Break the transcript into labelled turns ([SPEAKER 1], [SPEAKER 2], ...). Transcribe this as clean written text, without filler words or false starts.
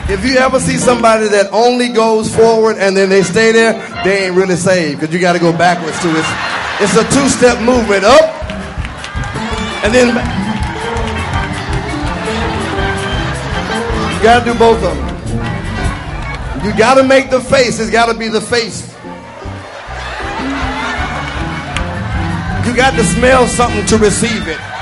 [SPEAKER 1] If you ever see somebody that only goes forward and then they stay there, they ain't really saved, because you got to go backwards too. It's a two-step movement, up and then back. You got to do both of them. You got to make the face. It's got to be the face. You got to smell something to receive it.